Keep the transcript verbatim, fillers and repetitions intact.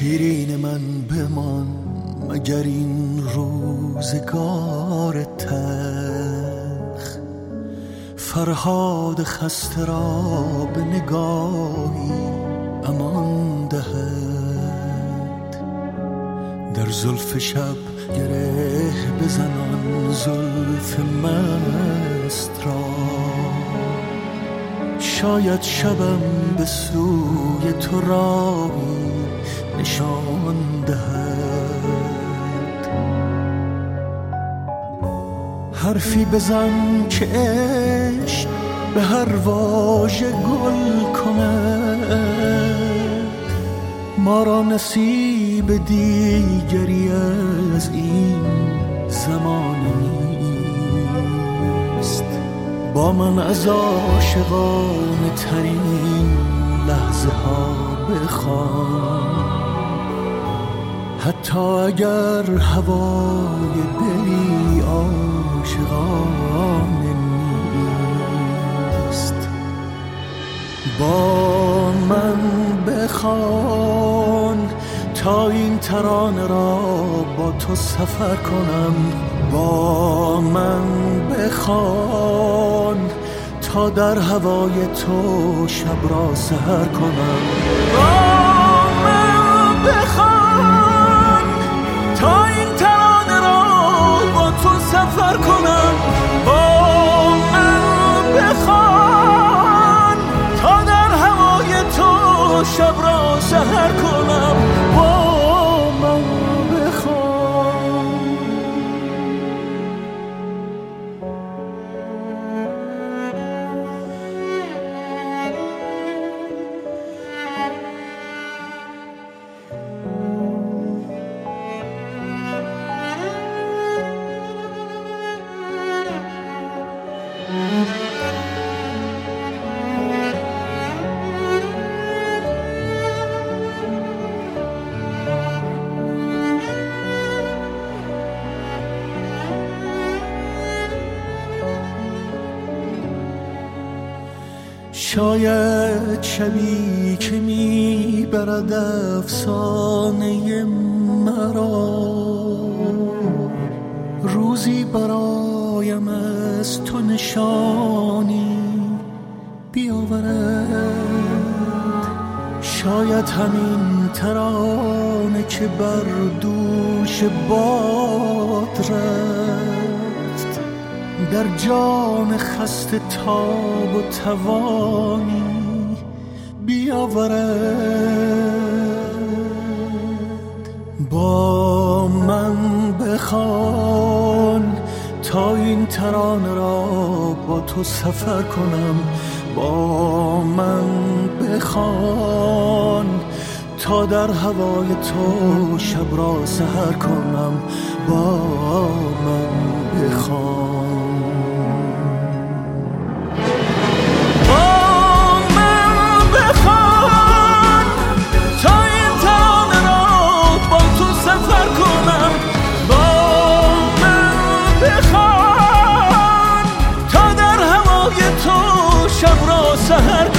شیرین من بمان مگر این روزگار تلخ، فرهاد خسته را به نگاهی امان دهد. در زلف شب گره بزنان زلف مست را، شاید شبم به سوی تو راهی نشان دهد. حرفی بزن که عشق به هر واژه گل کند، ما را نصیب دیگری از این زمانه نیست. با من از عاشقانه ترین لحظه ها بخوان، حتی اگر هوای دلی عاشقانه نیست. با من بخوان تا این ترانه را با تو سفر کنم. با من بخوان تا در هوای تو شب را سحر کنم. با من بخوان تا این ترانه را با تو سفر کنم. با من بخوان تا در هوای تو شب را سحر کنم. با من بخوان. شاید شبی که میبرد افسانه مرا، روزی برایم از تو نشانی بیاورد. شاید همین ترانه که بر دوش باد رفت، در جان خسته تاب و توانی بیاورد. با من بخوان تا این ترانه را با تو سفر کنم. با من بخوان تا در هوای تو شب را سحر کنم. با من بخوان. سحر